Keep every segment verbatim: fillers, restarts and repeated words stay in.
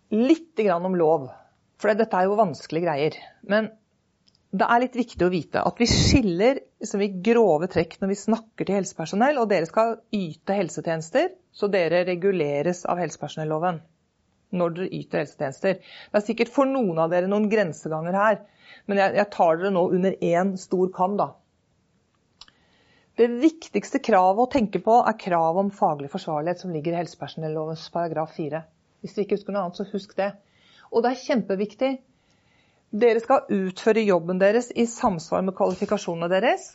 litt grann om lov, for dette er jo vanskelige greier. Men det er litt viktig å vite at vi skiller liksom, i grove trekk når vi snakker til helsepersonell, og dere skal yte helsetjenester, så dere reguleres av helsepersonelloven når dere yter helsetjenester. Det er sikkert for noen av dere noen grenseganger her, men jeg, jeg tar dere nå under en stor kam da. Det viktigste kravet å tenke på er krav om faglig forsvarlighet som ligger i helsepersonellovens paragraf fire. Hvis du ikke husker noe annet, så husk det. Og det er kjempeviktig. Dere skal utføre jobben deres i samsvar med kvalifikasjonene deres.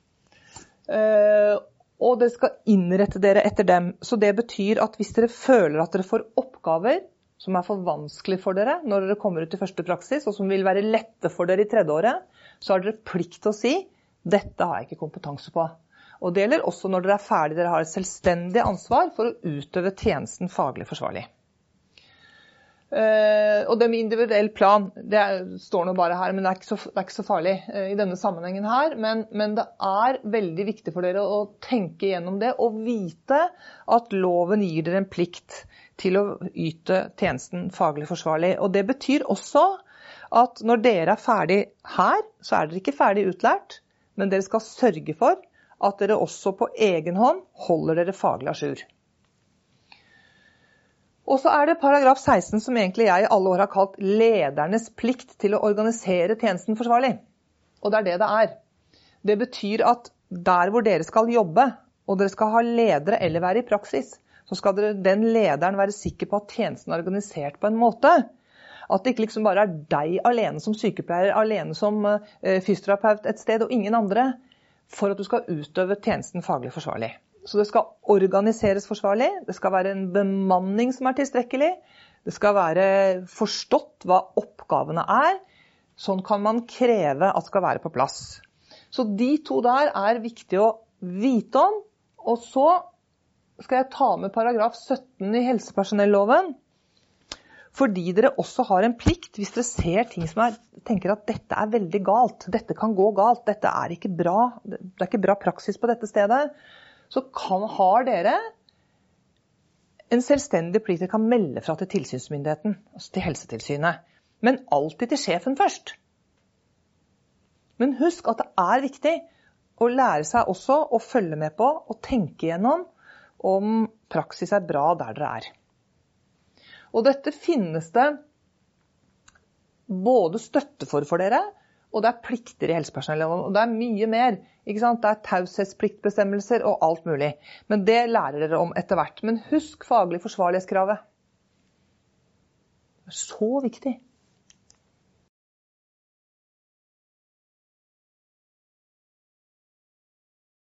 Og dere skal innrette dere etter dem. Så det betyr at hvis dere føler at dere får oppgaver som er for vanskelig for dere når dere kommer ut i første praksis, og som vil være lette for dere i tredje året, så har dere plikt til å si, dette har jeg ikke kompetanse på. Og det gjelder også når dere er ferdige, dere har et selvstendig ansvar for å utøve tjenesten faglig forsvarlig. Uh, og det med individuell plan, det er, står nå bare her, men det er ikke så, det er ikke så farlig uh, i denne sammenhengen her. Men, men det er veldig viktig for dere å tenke gjennom det, og vite at loven gir dere en plikt til å yte tjenesten faglig forsvarlig. Og det betyr også at når dere er ferdig her, så er dere ikke ferdig utlært, men dere skal sørge for at dere også på egen hånd holder dere faglig ajour. Og så er det paragraf seksten som egentlig jeg i alle år har kalt ledernes plikt til å organisere tjenesten forsvarlig. Og det er det det er. Det betyr at der hvor dere skal jobbe, og dere skal ha ledere eller være i praksis, så skal dere, den lederen være sikker på at tjenesten er organisert på en måte. At det ikke liksom bare er deg alene som sykepleier, alene som uh, fysioterapeut et sted, og ingen andre, for at du skal utøve tjenesten faglig forsvarlig. Så det skal organiseres forsvarlig, det skal være en bemanning som er tilstrekkelig, det skal være forstått hva oppgavene er, sånn kan man kreve at skal være på plass. Så de to der er viktig å vite om, og så skal jeg ta med paragraf sytten i helsepersonelloven, fordi dere også har en plikt, hvis dere ser ting som er, tenker at dette er veldig galt, dette kan gå galt, dette er ikke bra, det er ikke bra praksis på dette stedet, så kan, har dere en selvstendig plikt, dere kan melde fra til tilsynsmyndigheten, altså til helsetilsynet, men alltid til sjefen først. Men husk at det er viktig å lære seg også å følge med på og tenke gjennom om praksis er bra der dere er. Og dette finnes det både støtte for for dere, og det er plikter i helsepersonelloven, og det er mye mer, ikke sant? Det er taushetspliktbestemmelser og alt mulig. Men det lærer dere om etter hvert. Men husk faglig forsvarlighetskravet. Det er så viktig.